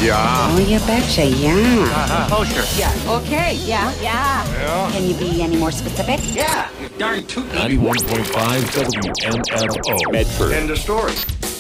Yeah. Oh, you betcha, yeah. Oh, sure. Yeah, okay, yeah. Yeah. Can you be any more specific? Yeah. You darn tootin'. 91.5 WMFO. Medford. End of story.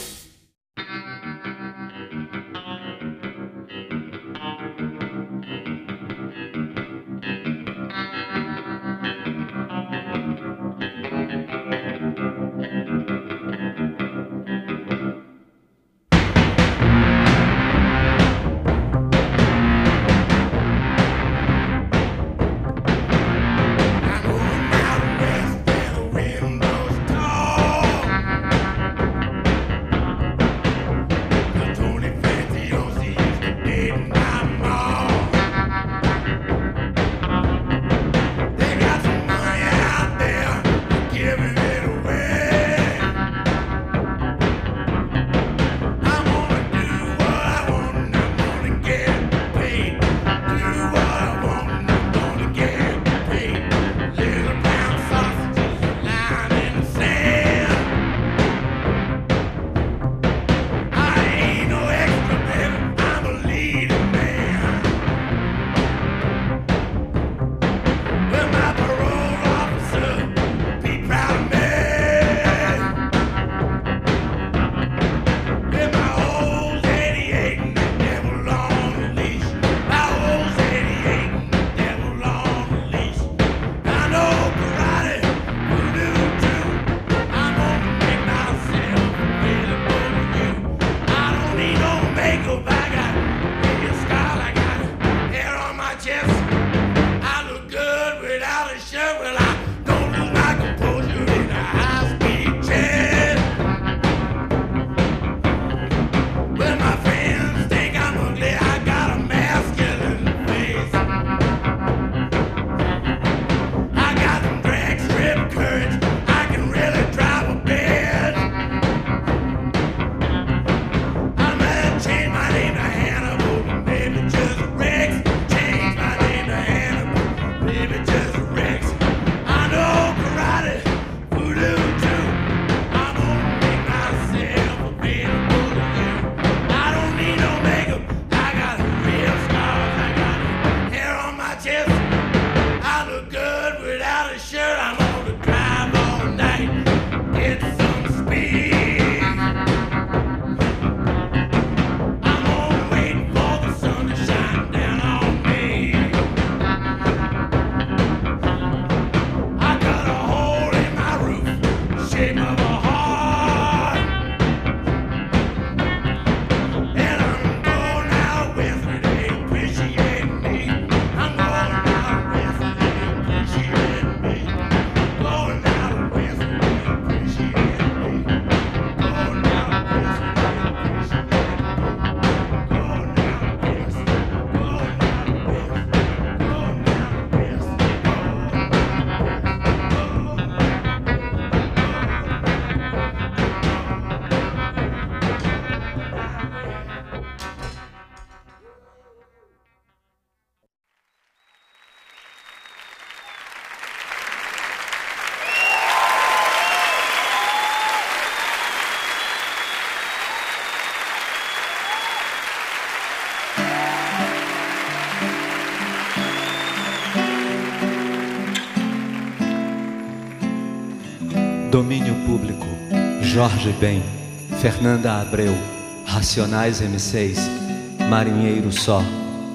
Domínio Público, Jorge Ben, Fernanda Abreu, Racionais M6, Marinheiro Só,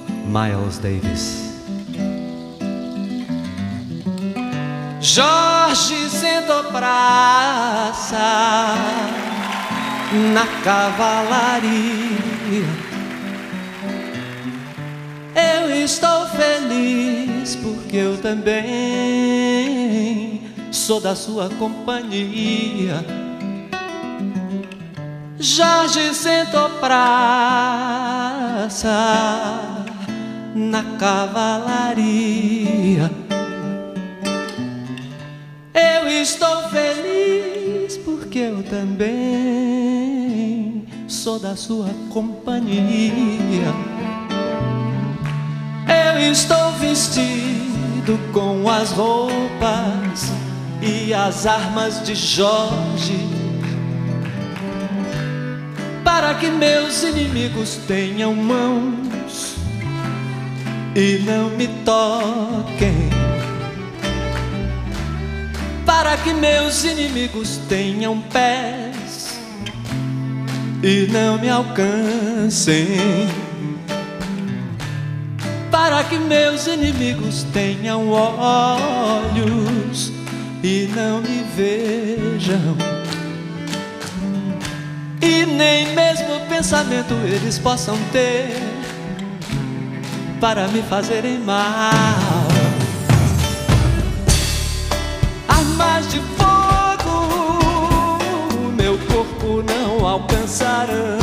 Miles Davis. Jorge sentou praça na cavalaria. Eu estou feliz porque eu também sou da sua companhia. Jorge sentou praça na cavalaria. Eu estou feliz porque eu também sou da sua companhia. Eu estou vestido com as roupas e as armas de Jorge para para que meus inimigos tenham mãos e não me toquem, para que meus inimigos tenham pés e não me alcancem, para que meus inimigos tenham olhos e não me vejam, e nem mesmo pensamento eles possam ter para me fazerem mal. Armas de fogo meu corpo não alcançarão,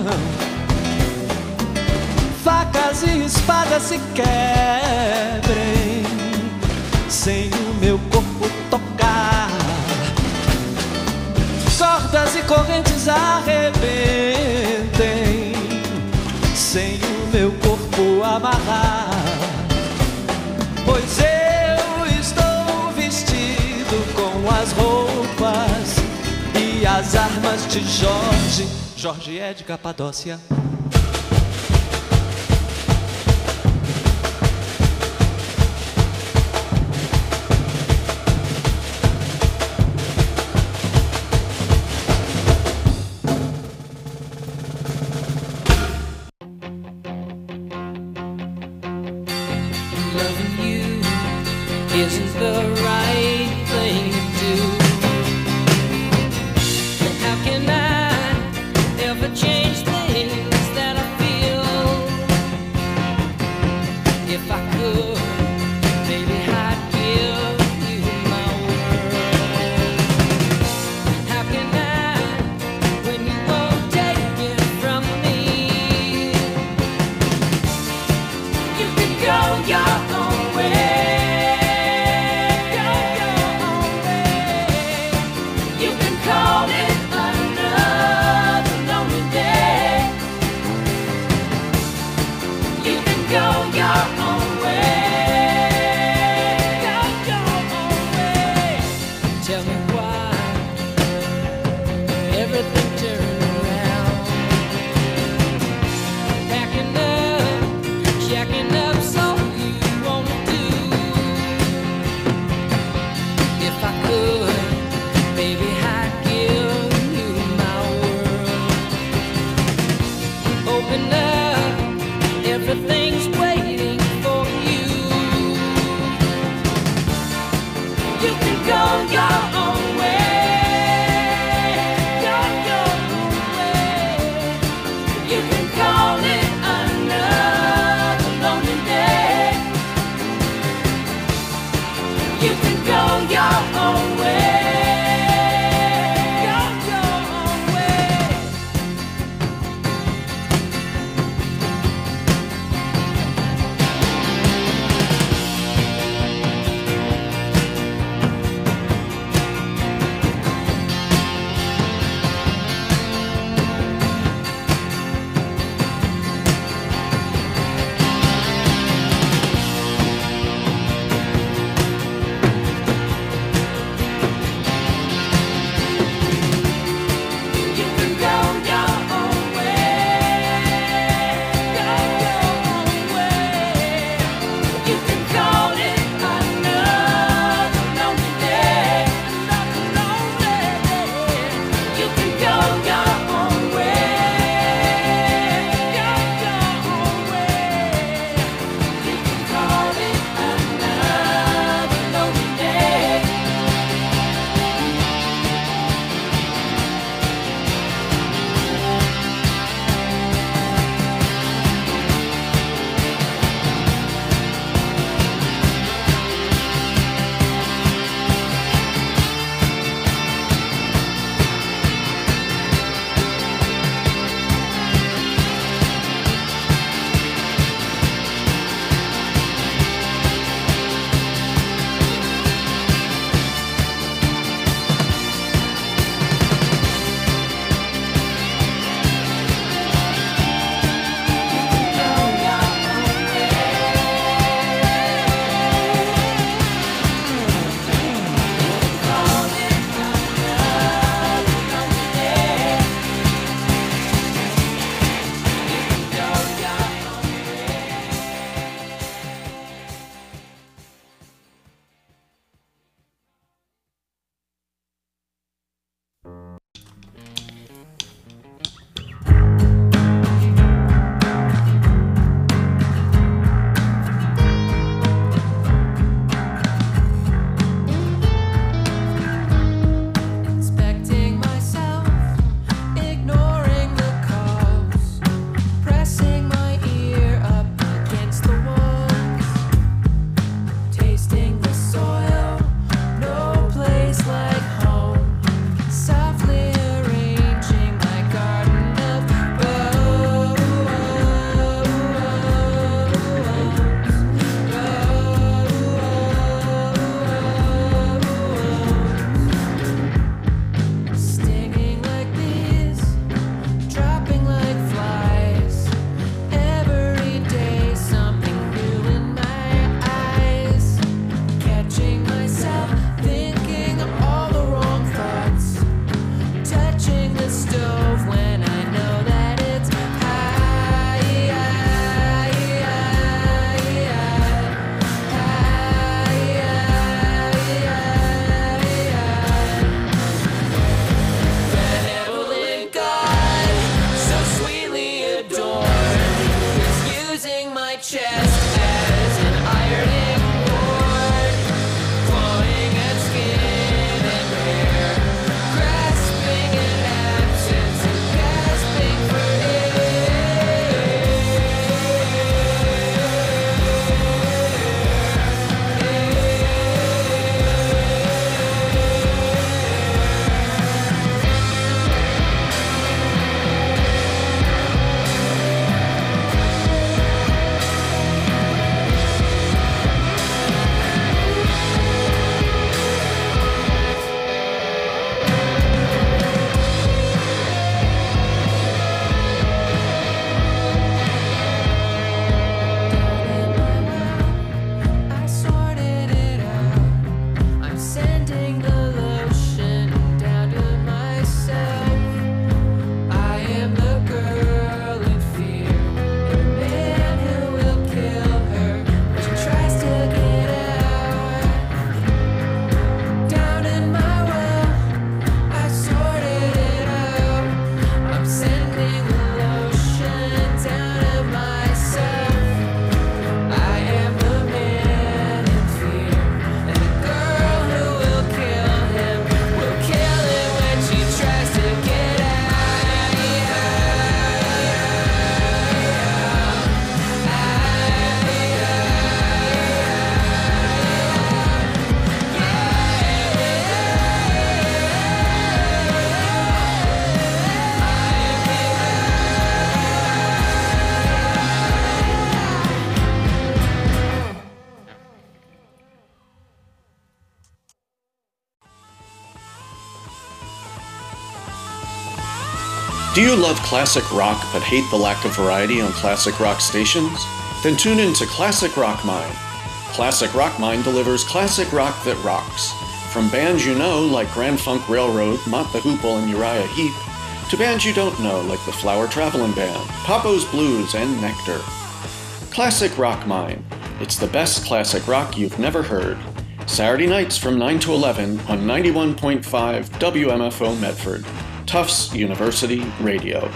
facas e espadas se quebrem sem o meu corpo tocar, cordas e correntes arrebentem sem o meu corpo amarrar, pois eu estou vestido com as roupas e as armas de Jorge. Jorge é de Capadócia. Loving you isn't the right thing to do. And how can I ever change things Do you love classic rock but hate the lack of variety on classic rock stations? Then tune in to Classic Rock Mine. Classic Rock Mine delivers classic rock that rocks. From bands you know like Grand Funk Railroad, Mott the Hoople, and Uriah Heep, to bands you don't know like the Flower Travelin' Band, Papo's Blues, and Nectar. Classic Rock Mine. It's the best classic rock you've never heard. Saturday nights from 9 to 11 on 91.5 WMFO Medford, Tufts University Radio.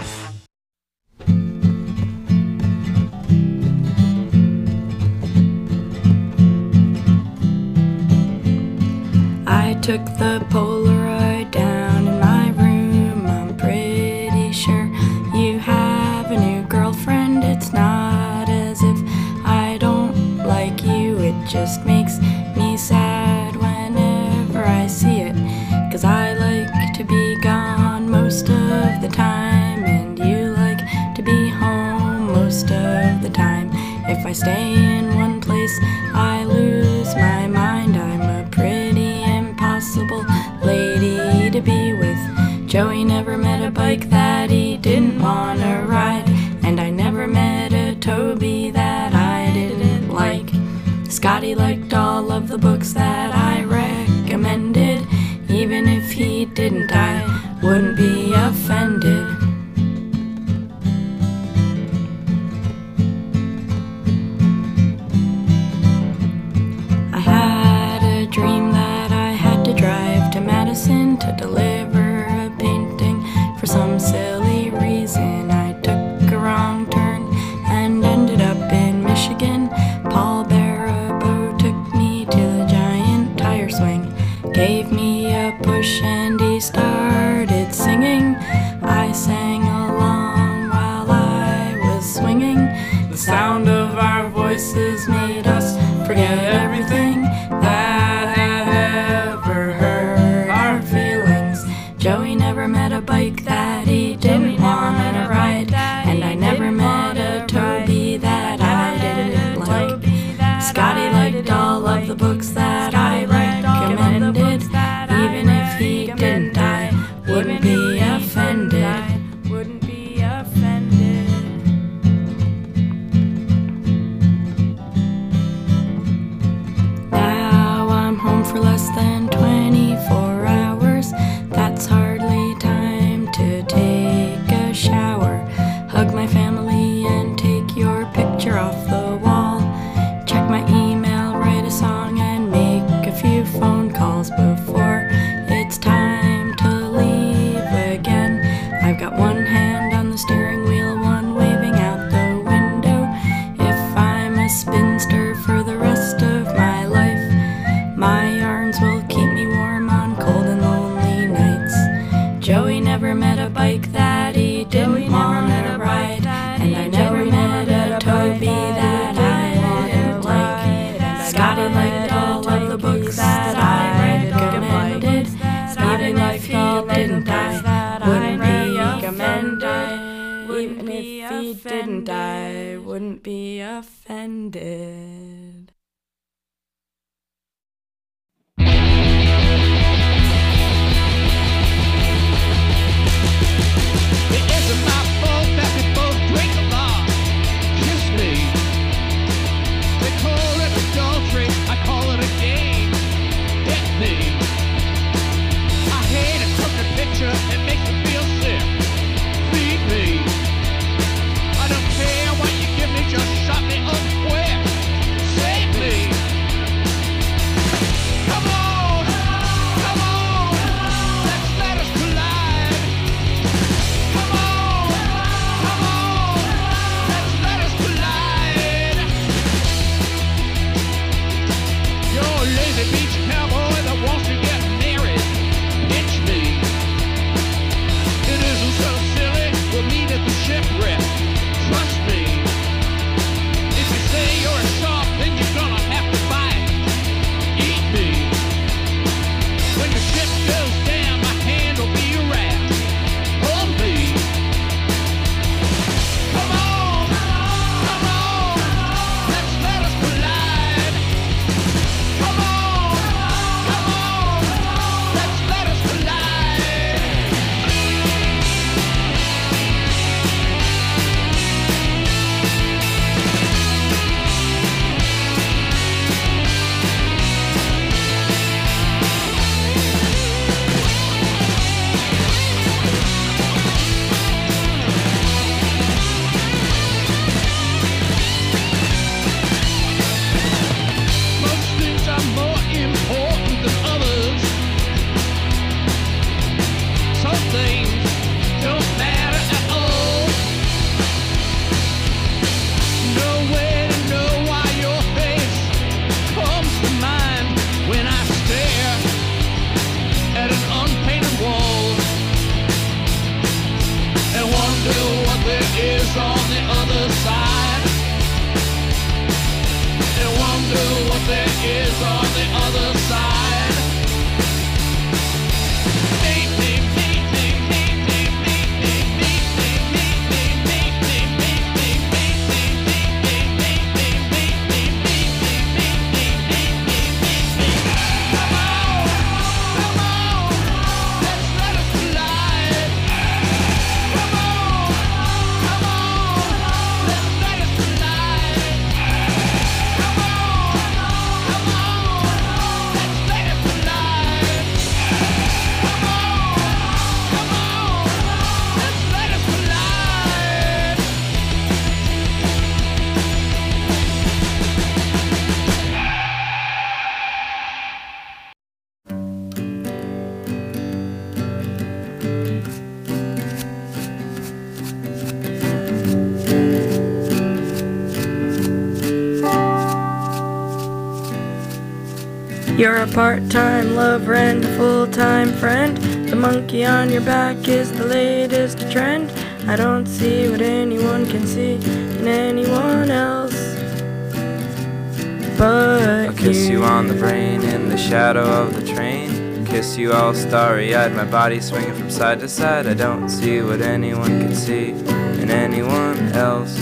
I took the Polaroid down in my room. I'm pretty sure you have a new girlfriend. It's not as if I don't like you. It just makes me sad whenever I see it. 'Cause I like to be gone most of the time, and you like to be home most of the time. If I stay in one place, I lose my mind. I'm a pretty impossible lady to be with. Joey never met a bike that he didn't want to ride, and I never met a Toby that I didn't like. Scotty liked all of the books that I recommended. Even if he didn't, I wouldn't be offended. I had a dream that I had to drive to Madison to deliver a painting. For some silly reason, I took a wrong turn and ended up in Michigan. Paul Barabo took me to the giant tire swing, gave me a push, and he started singing. I sang along while I was swinging. The sound of our voices made us forget everything that had ever hurt our feelings. Joey never met a bike that he didn't want to ride, and I never met a Toby that I didn't like. Scotty liked all of the books that I recommended. Even if he didn't, I wouldn't be offended. Now I'm home for less than 24 hours. That's hardly time to take a shower, hug my family, and take your picture off the wall. Check my email, write a song, and make a few phone calls before it's time to leave again. I've got one hand on the steering wheel, one waving out the window. If I'm a spinster for the rest of my life, my arms will keep me warm on cold and lonely nights. Joey never met a bike that he didn't want to ride, and I never met a Toby that I didn't like. Scotty liked all of the books that I recommended. Even if he didn't, I wouldn't be offended. Even if he didn't, I wouldn't be offended. It isn't my fault that we both drink a lot. Kiss me. They call it adultery, I call it a game. Hit me. I hate a crooked picture, it makes me feel sick. Feed me. I don't care what you give me, just shut me up quick. Say there is on the other side. And wonder what there is on the other side. You're a part-time lover and a full-time friend. The monkey on your back is the latest trend. I don't see what anyone can see in anyone else but I'll kiss you on the brain in the shadow of the train. Kiss you all starry-eyed, my body swinging from side to side. I don't see what anyone can see in anyone else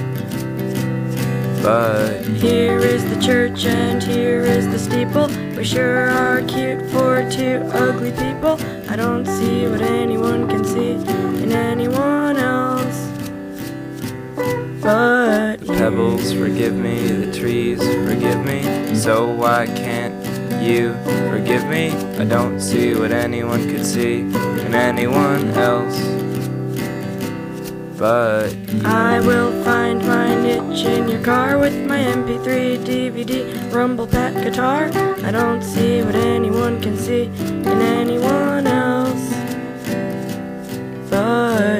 but here is the church and here is the steeple. We sure are cute for two ugly people. I don't see what anyone can see in anyone else but the pebbles forgive me, the trees forgive me. So why can't you forgive me? I don't see what anyone could see in anyone else but I will find my niche in your car with my MP3, DVD, rumble pack guitar. I don't see what anyone can see in anyone else but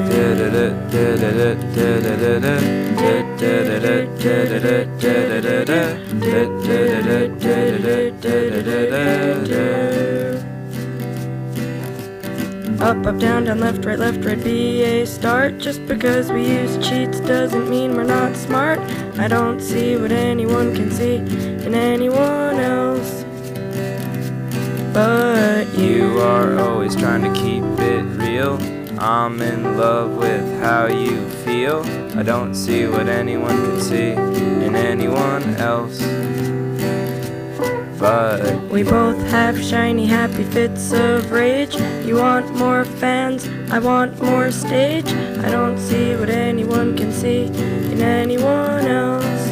up, up, down, down, left, right, be a start. Just because we use cheats doesn't mean we're not smart. I don't see what anyone can see in anyone else but you are always trying to keep it real. I'm in love with how you feel. I don't see what anyone can see in anyone else but we both have shiny, happy fits of rage. You want more fans, I want more stage. I don't see what anyone can see in anyone else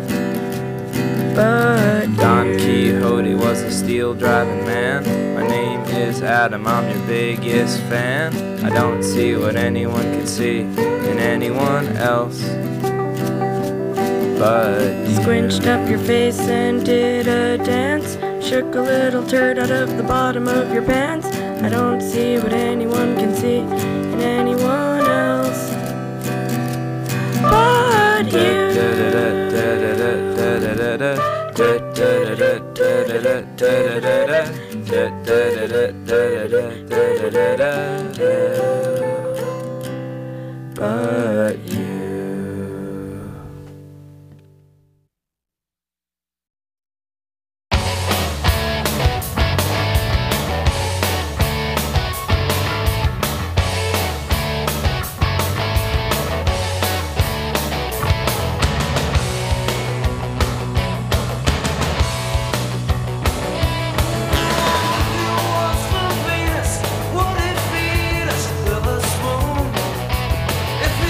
but Don Quixote was a steel-driving man. My name is Adam, I'm your biggest fan. I don't see what anyone can see in anyone else but squinched up your face and did a dance. Shook a little turd out of the bottom of your pants. I don't see what anyone can see in anyone else but you. But you. If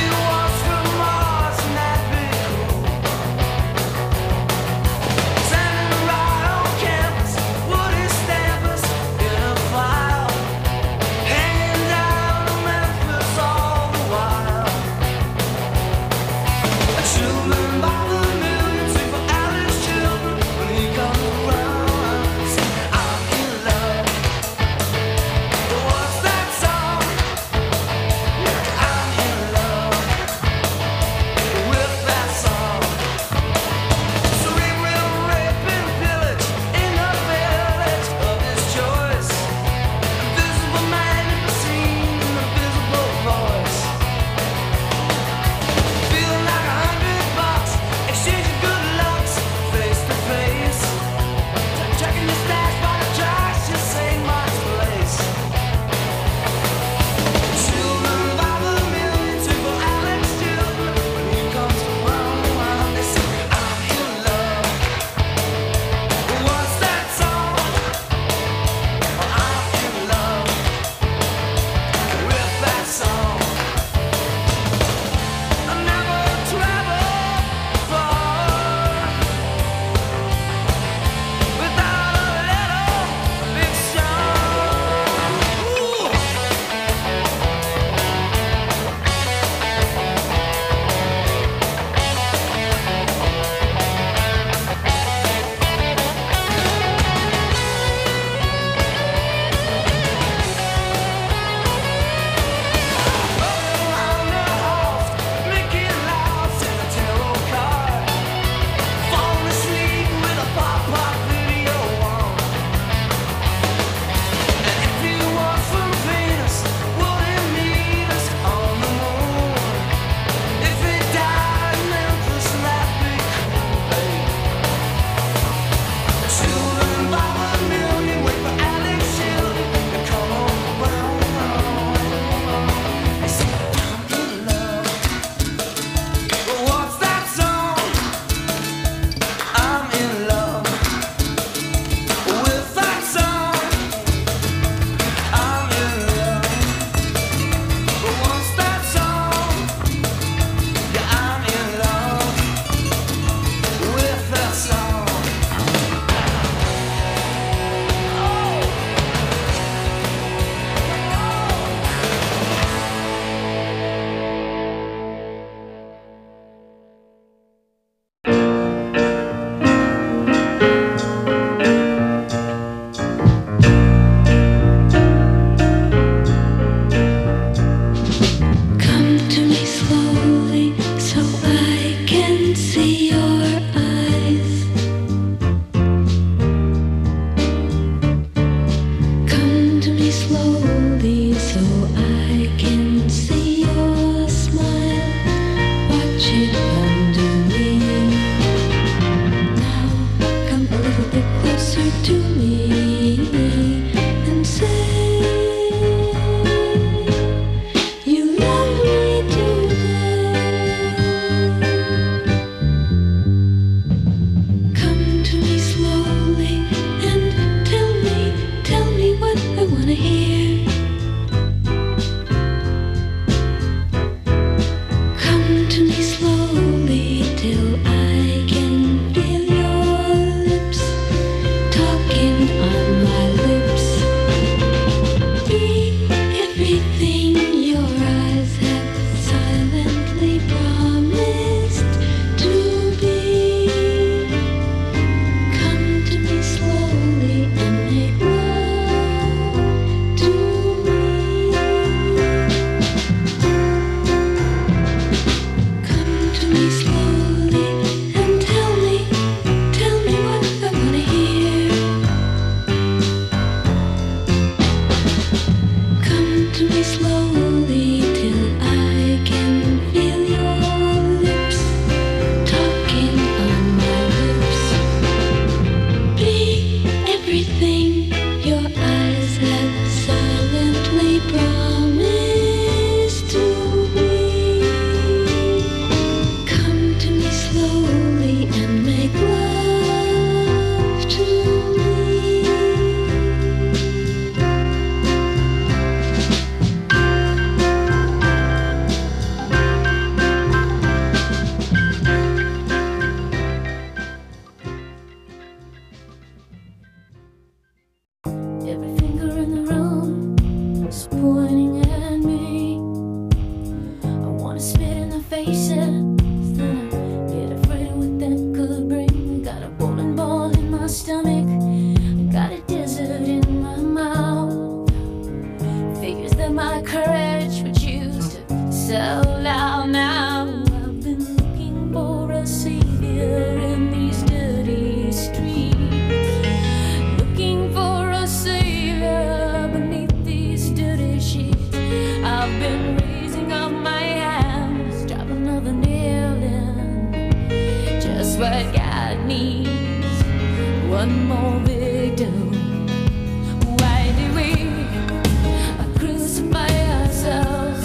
out loud now. I've been looking for a savior in these dirty streets, looking for a savior beneath these dirty sheets. I've been raising up my hands, drop another nail in, just what God needs, one more victim. Why do we crucify ourselves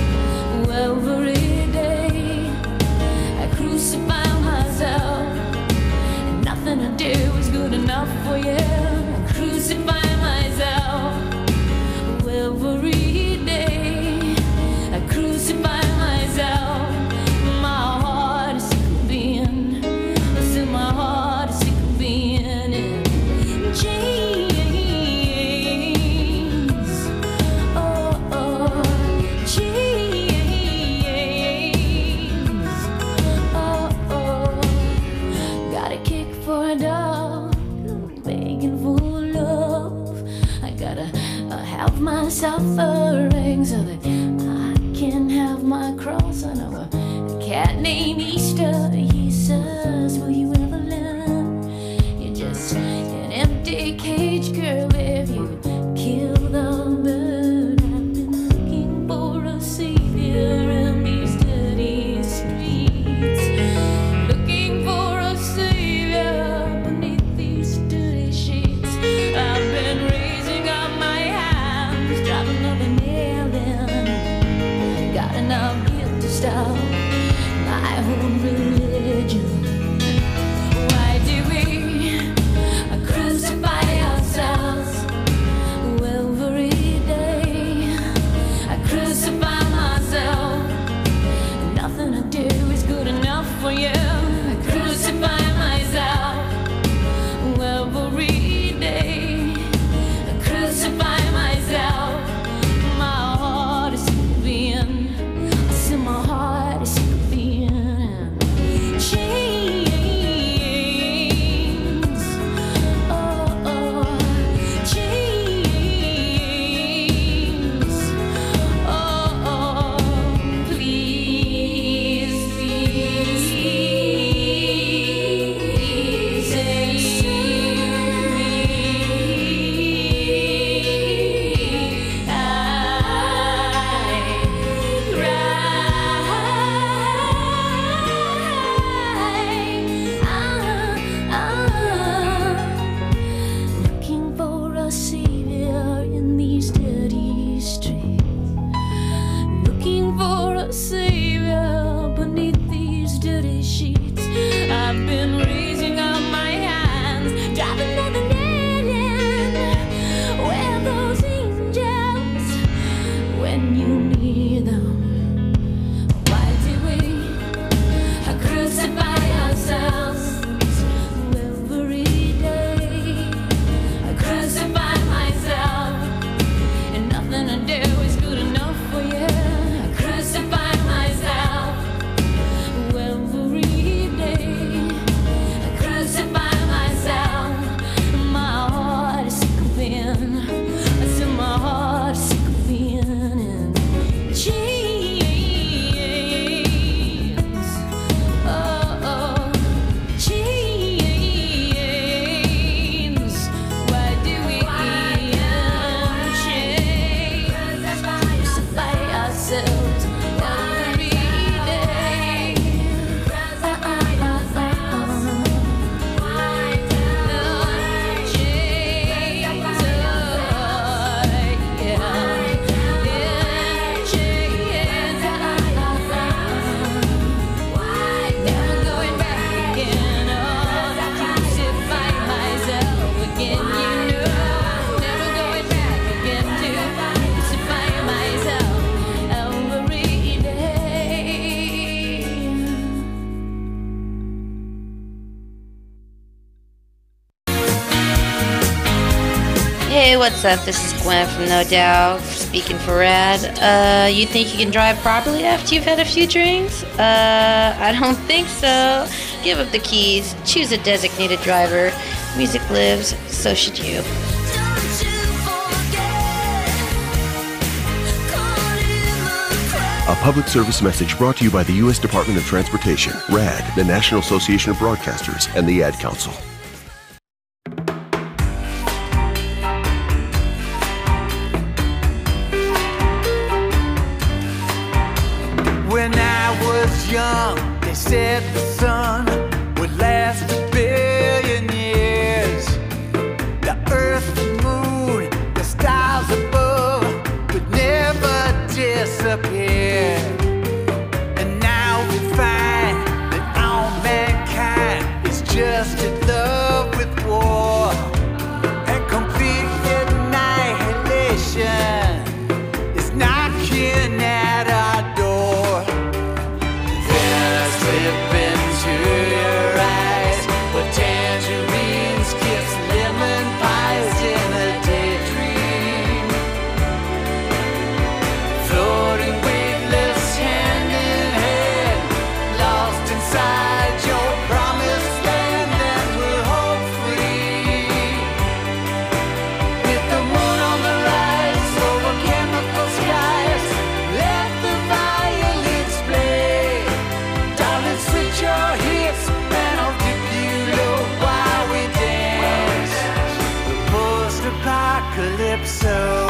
every day? I crucify myself, and nothing I do is good enough for you. I crucify myself every day. I crucify myself. My heart is sick of being, still my heart is sick of being in chains. Oh, oh, chains. Oh, oh. Got a kick for a dog, begging for love. I gotta have myself a ring so that I can have my cross. I know a cat named Easter. He says, will you ever learn? You're just an empty cage, girl, if you kill the bird. I've been looking for a savior in these dirty streets, looking for a savior beneath these dirty sheets. I've been raising up my hands, drop another nail in, got enough guilt to stop my own religion. Why do we crucify ourselves every day? I crucify myself, nothing I do is good enough for you. I crucify myself every day. I crucify myself. My heart is sick of being, I see my heart is sick of being in chains. Oh, oh, chains. Oh, oh, please, please, please save me. I looking for a savior in these dirty streets, looking for a savior beneath these dirty sheets. I've been raising up my hands, dropping another nail in. Where are those angels when you need them? Why do we crucify ourselves every day? I crucify myself, and nothing I do is good enough for you. I crucify myself every day. I crucify myself. My heart is sick of being, I said my heart is sick of being in chains. Oh, oh, chains. Why do we chains? Crucify ourselves every day. Never going back again. Oh, crucify myself again. You know, never going back again to crucify myself every day. Hey, what's up? This is Gwen from No Doubt, speaking for Rad. You think you can drive properly after you've had a few drinks? I don't think so. Give up the keys, choose a designated driver. Music lives, so should you. A A public service message brought to you by the U.S. Department of Transportation, RAD, the National Association of Broadcasters, and the Ad Council. When I was young, they said the sun would last a billion years. The earth, the moon, the stars above could never disappear. And now we find that all mankind is just in love with war and complete annihilation is knocking at our door. Then I slip into your eyes, but tangerines kiss lemon pies in a daydream, floating weightless hand in hand, lost inside your promised land, and we're home free. With the moon on the rise over chemical skies, let the violins play. Darling, switch your hips and I'll dip you low while we dance. The post-apocalypso.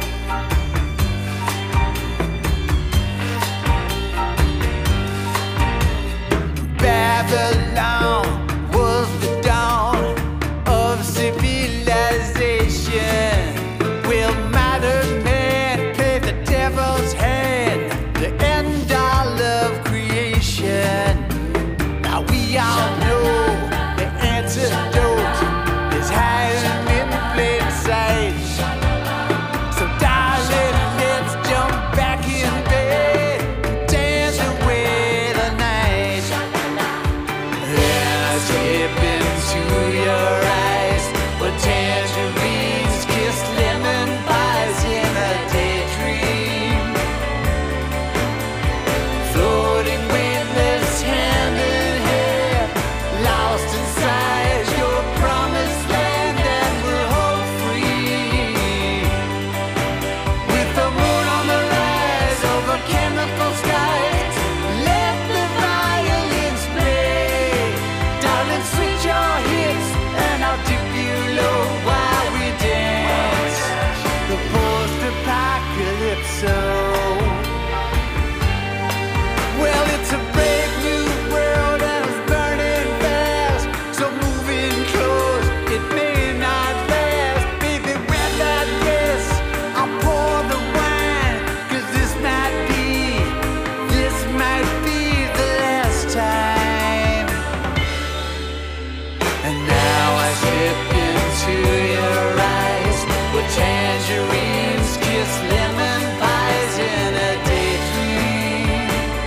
Babylon was the dawn of civilization. Will modern man play the devil's hand, the end all of creation? Now we all know the antidote is hiding in plain sight. So darling, let's jump back in bed and dance away the night. Then I slip into your eyes, but tangerines kiss lemon pies in a daydream, floating weightless hand in hand, lost inside your promised land, and we're home free. With the moon on the rise over chemical skies, let the violins play. Darling, switch your hips and I'll dip you low while we dance. The post-apocalypso. Well, it's a brave new world and it's burning fast, so move in close, it may not last. Baby, wear that dress, I'll pour the wine, 'cause this might be the last time. And now I slip into your eyes, with tangerines kiss lemon pies in a daydream,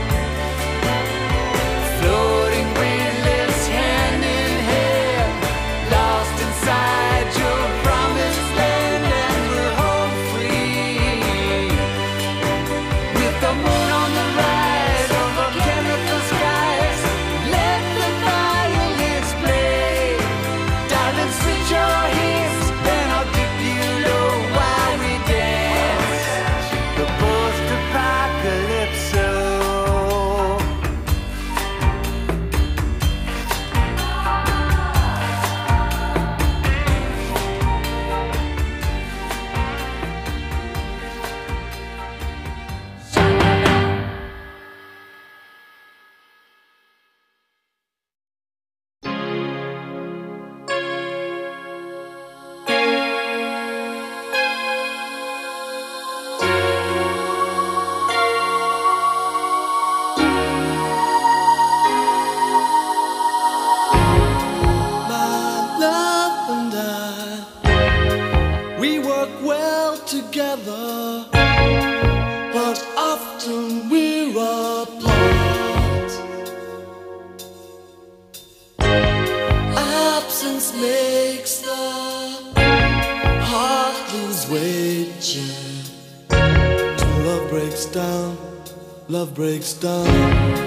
floating weightless hand in hand, lost inside your promised land, and we're home free. With the moon on the rise over chemical skies, let the violins play. Darling, switch your hips and I'll dip you low while we dance. The post-apocalypso. My love and I, we work well together, but often we're apart. Absence makes the heart lose weight, yeah. Till love breaks down, love breaks down.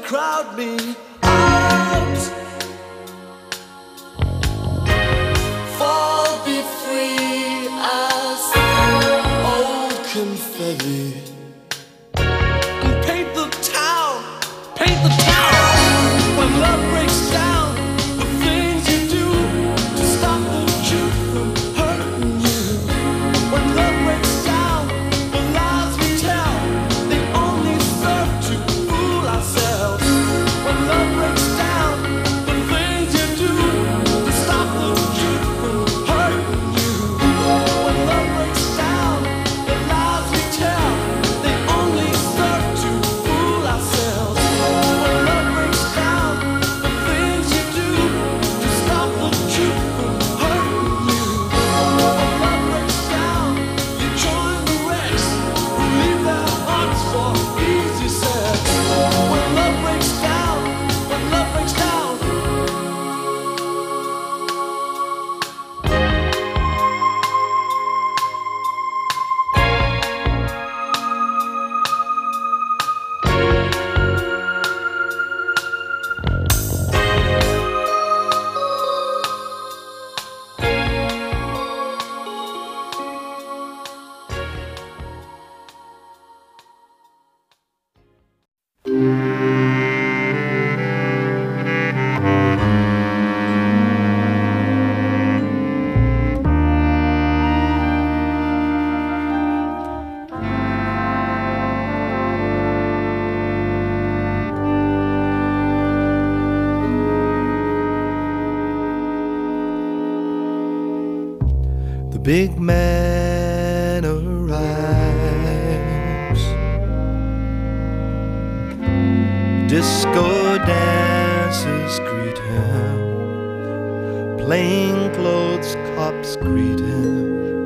crowd me out. Fall, be free as old confetti, and paint the town when love breaks down. The things you do to stop the truth from hurting you. When love breaks down, the lies we tell, they only serve to fool ourselves. When love breaks down, the things you do to stop the truth from hurting you. When love breaks down, the lies we tell, they only serve to fool ourselves. When love breaks down, the things you do to stop the truth from hurting you. When love breaks down, you join the wrecks who leave their hearts for easy sex. When love breaks down, when love breaks down. The big man arrives. Disco dancers greet him. Plainclothes cops greet him.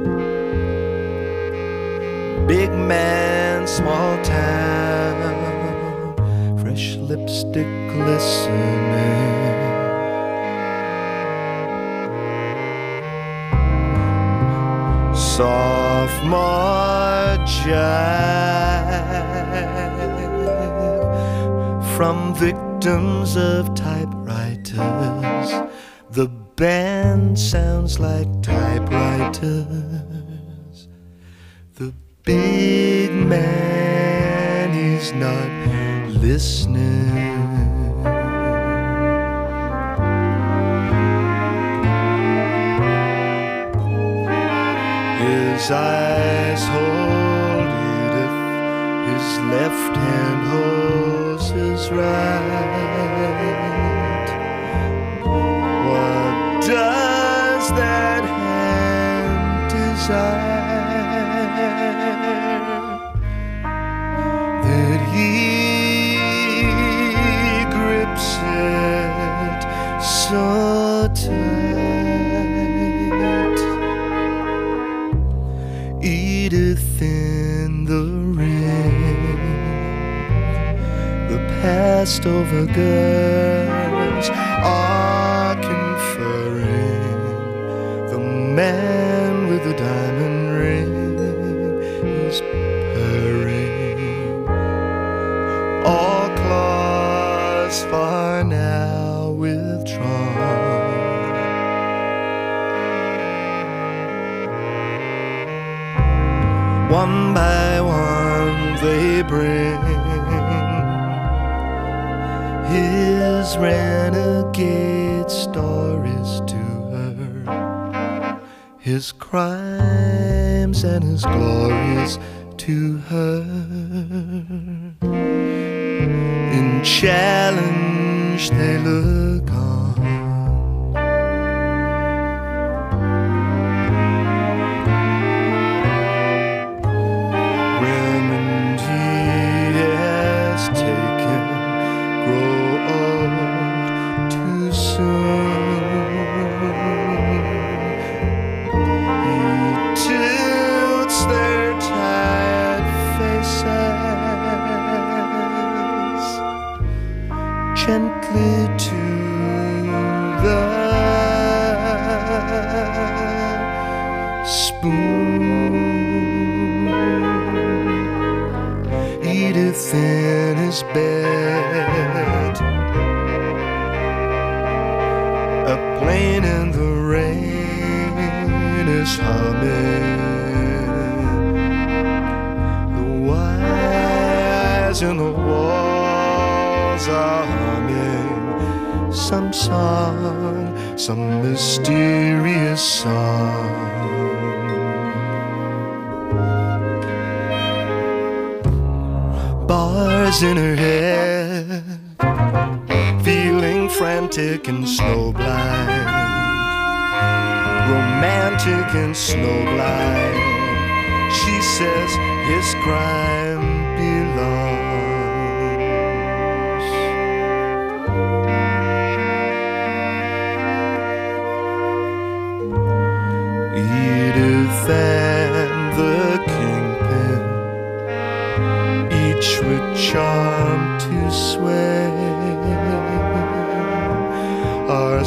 Big man, small town. Fresh lipstick glistening. Sophomore jive from victims of typewriters. The band sounds like typewriters. The big man, he's not listening. His eyes hold it if his left hand holds his right. What does that hand desire? That he grips it so tight. Edith in the ring, the passed over girls are conferring. The man with the diamond ring is purring. All claws for now withdrawn. One by one they bring his renegade stories to her, his crimes and his glories to her. In challenge they look on. Gently to the spoon. Edith in his bed. A plane in the rain is humming. The wires in the walls are humming some song, some mysterious song. Bars in her head, feeling frantic and snowblind, romantic and snowblind. She says his crime belongs. Edith and the kingpin, each with charm to sway, are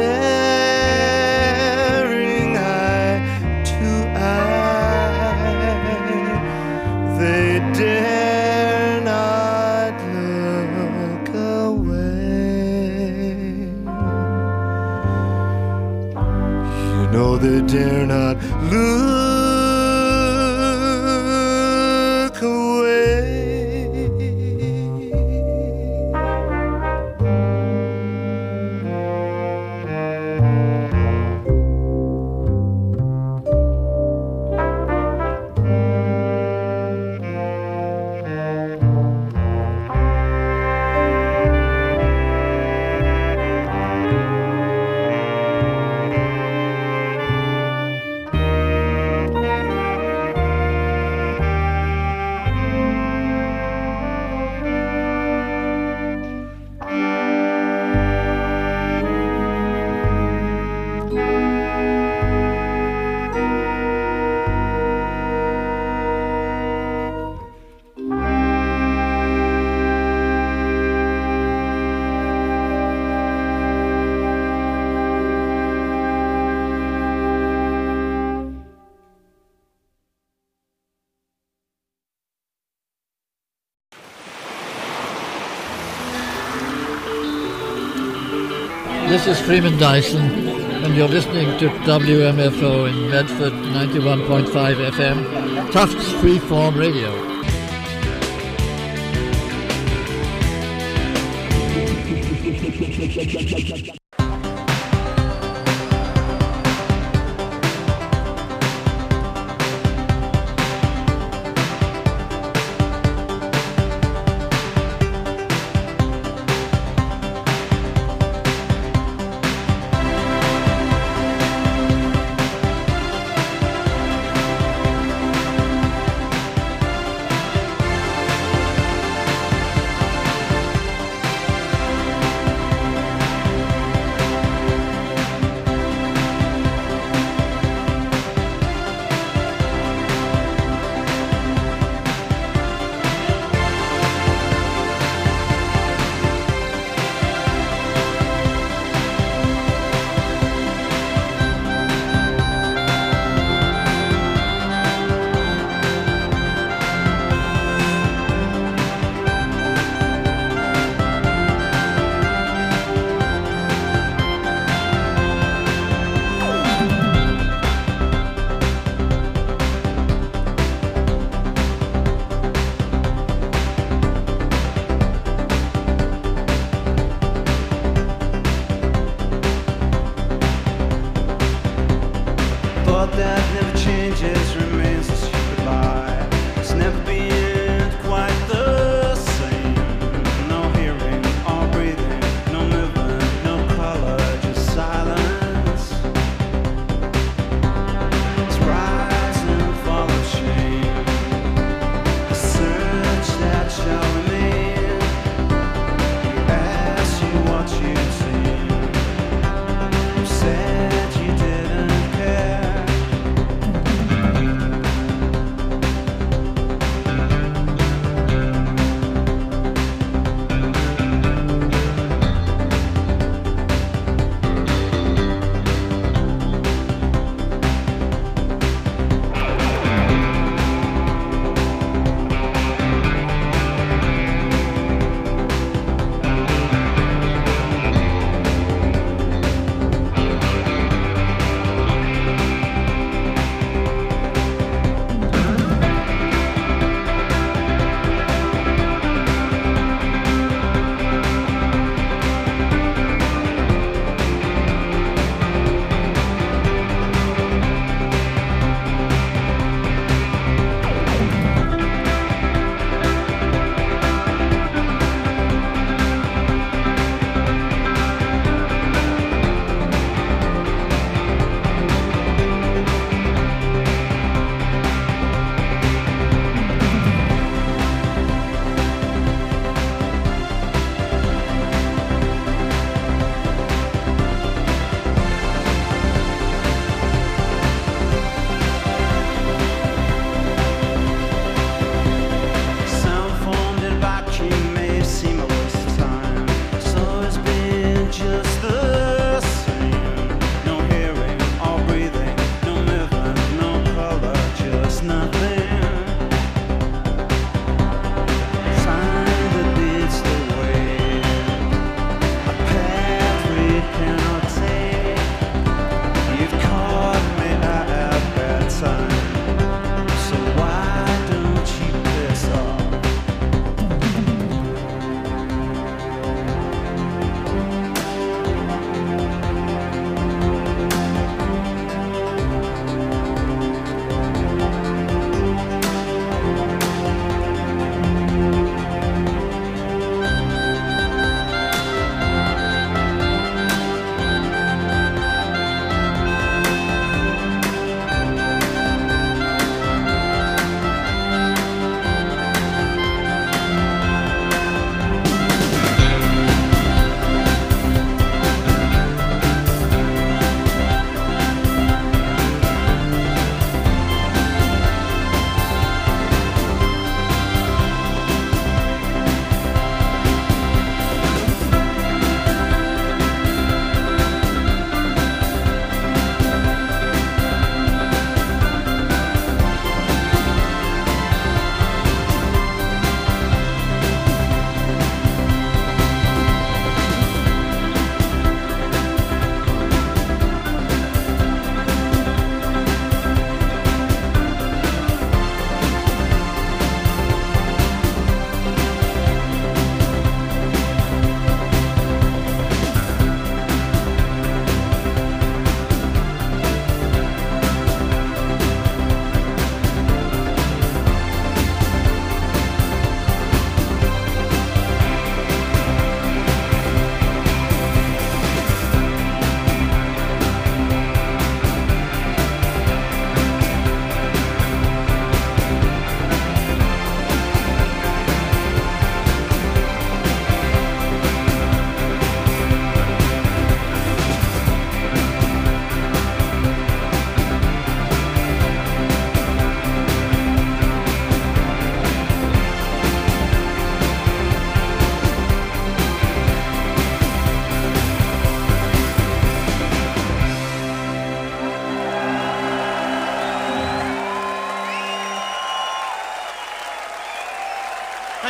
staring eye to eye. They dare not look away. You know they dare not look away. This is Freeman Dyson, and you're listening to WMFO in Medford, 91.5 FM, Tufts Freeform Radio.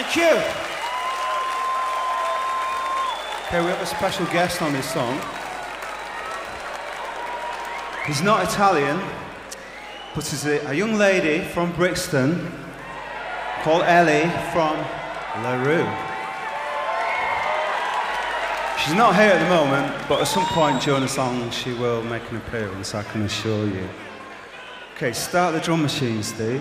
Thank you. Okay, we have a special guest on this song. He's not Italian, but he's a young lady from Brixton called Ellie from LaRue. She's not here at the moment, but at some point during the song she will make an appearance, I can assure you. Okay, start the drum machine, Steve.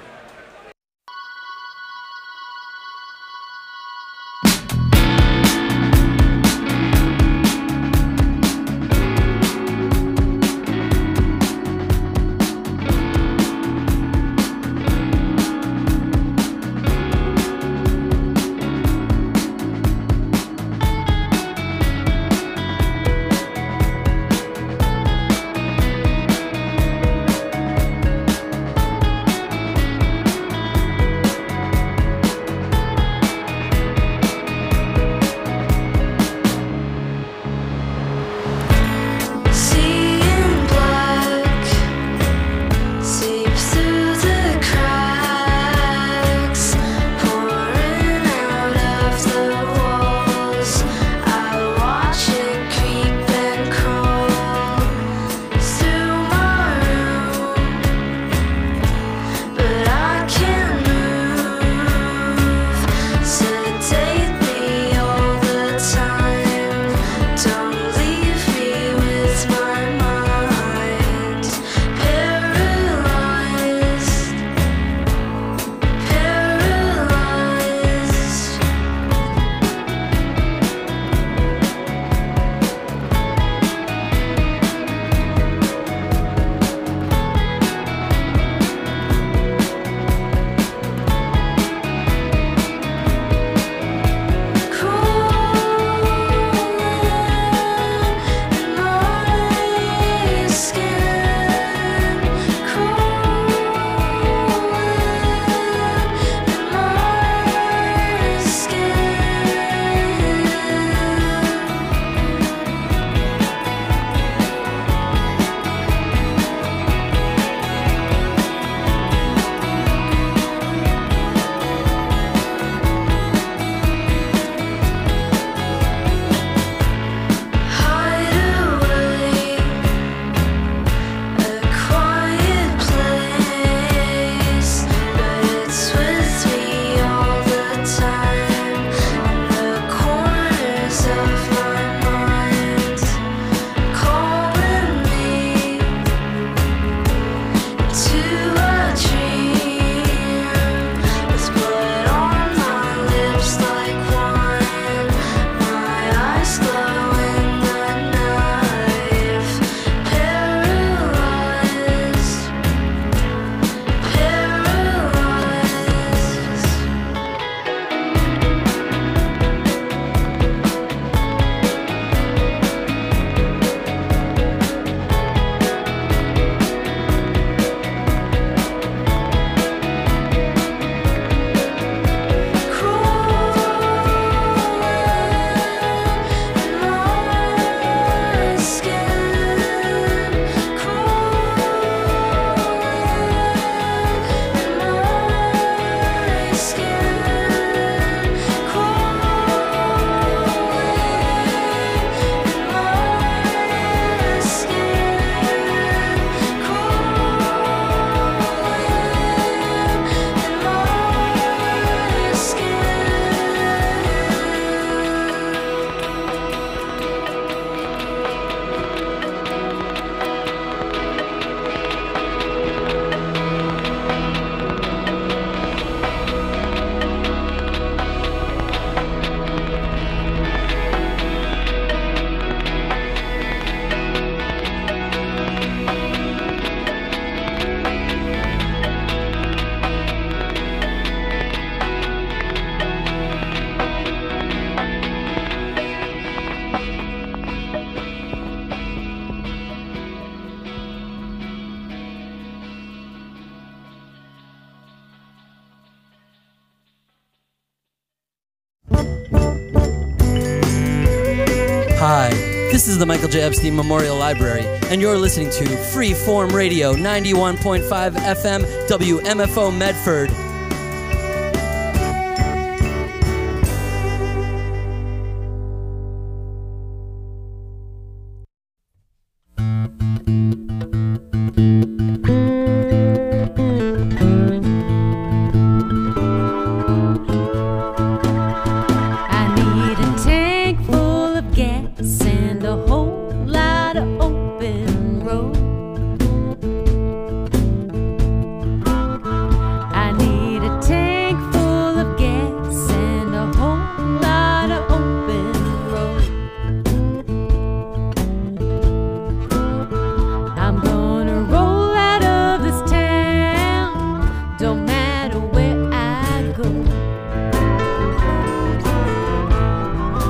Hi, this is the Michael J. Epstein Memorial Library, and you're listening to Freeform Radio 91.5 FM WMFO Medford.